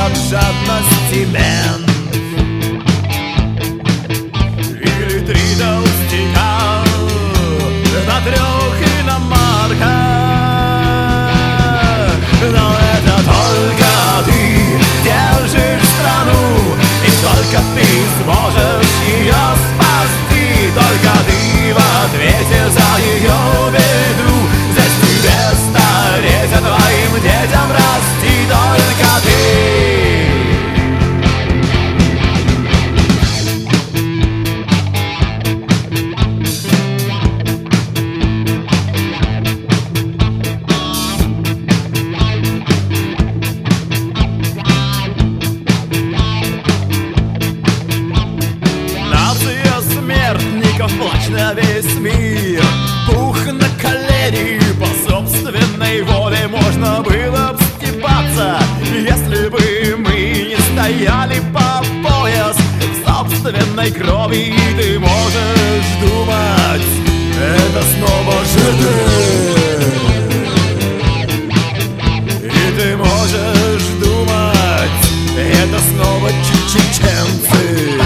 от жадности мент. Или три толстяка на 3 иномарках. Но это только ты держишь страну, и только ты сможешь ее спасти. Только ты в ответе за ее беду. Здесь тебе стареть, а твоим детям расти. Только ты. Плачь на весь мир, пух на колени. По собственной воле можно было б стебаться, если бы мы не стояли по пояс в собственной крови. И ты можешь думать, это снова ЖД. И ты можешь думать, это снова чеченцы.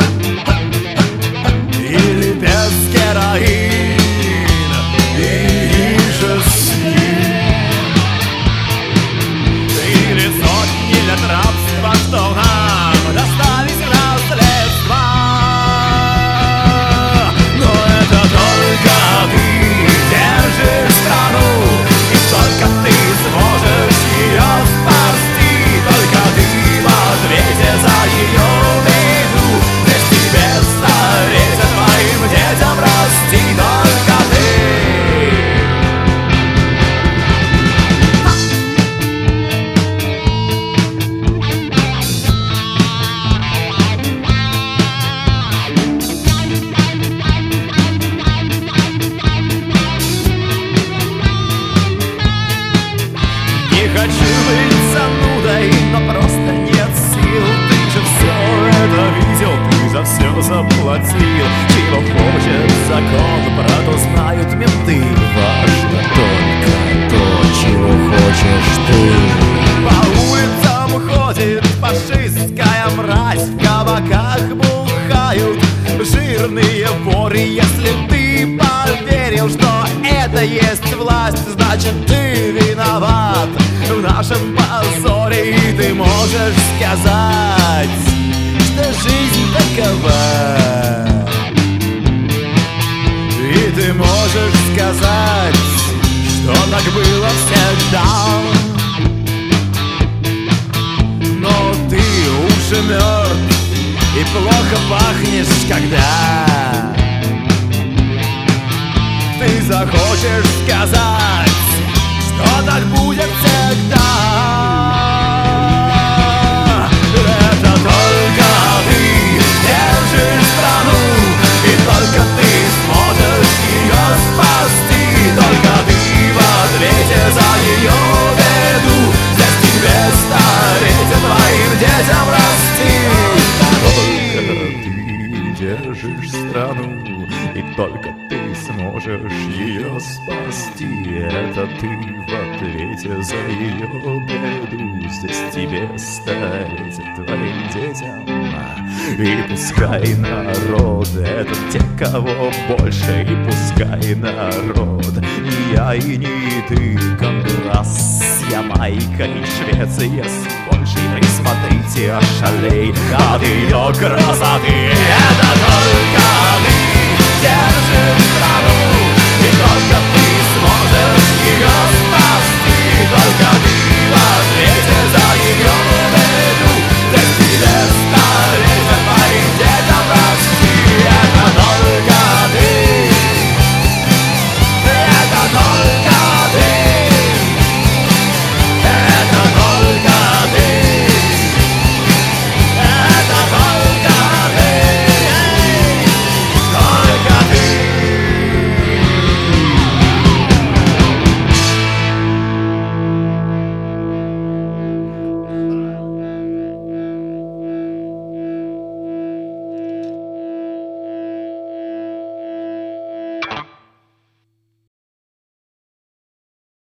Или без героин и жасмин. Или сотни лет рабства, что нам достались в наследство. Но это только ты держишь страну, и только ты сможешь ее спасти. Только ты в ответе за ее беду. Здесь тебе стареть, а твоим детям расти. Только ты. Не хочу быть занудой, но просто нет сил. Ты же все это видел, ты за все заплатил. Чего хочет закон, про то знают менты. Важно только то, чего хочешь ты. По улицам ходит фашистская мразь, в кабаках бухают жирные воры. Если ты поверил, что это есть власть, значит ты виноват в нашем позоре. И ты можешь сказать, что жизнь такова. И ты можешь сказать, что так было всегда. Но ты уже мертв и плохо пахнешь, когда ты захочешь сказать, что так будет всегда. Это только ты держишь страну, и только ты сможешь ее спасти. Только ты в ответе за ее беду. Здесь тебе стареть, а твоим детям расти. Только ты держишь страну, и только ты сможешь ее спасти. Это ты в ответе за ее беду. Здесь тебе стареть, а твоим детям. И пускай народ, это те, кого больше. И пускай народ, не я и не ты. Гондурас с Ямайкой, Швеция с Польшей. Присмотрите, ошалей от ее красоты. Это только ты держишь